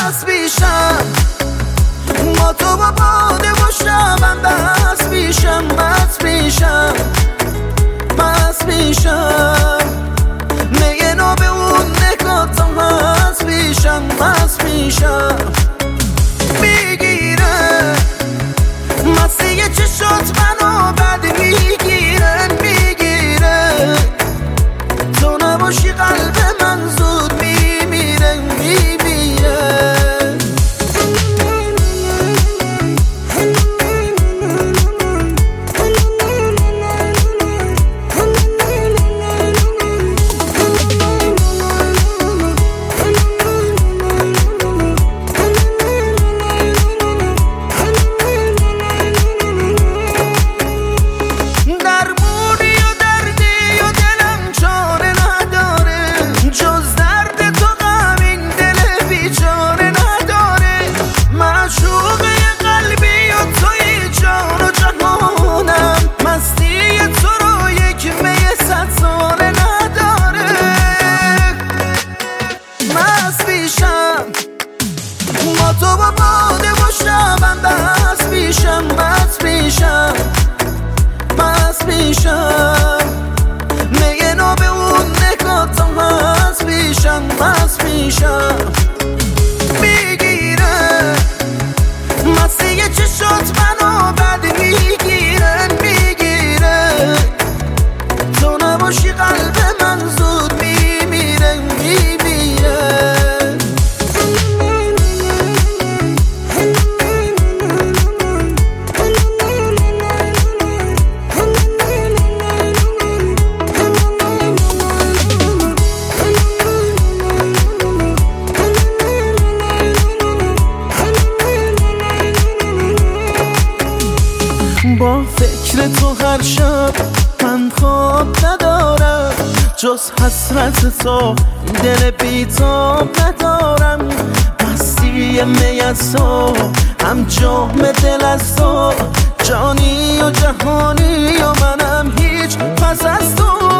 مست میشم با تو با باده و شبم بس میشم مست میشم مست میشم میگه نو به اون نگاتم مست میشم مست میشم میگیره مستی چشات منو بد میگیره میگیره تو نباشی قلب من زود میمیره میمیره با تو با باده و شبم بس میشم مست میشم مست میشم میگه نو به اون نگاتم مست میشم مست میشم میگیره مستی چشات منو بد میگیره میگیره تو نباشی قلب من زود میمیره میمیره با فکر تو هر شب من خواب ندارم جز حسرت تو دل بیتاب ندارم مستی می از تو هم جام دل از تو جانی و جهانی و منم هیچ پس از تو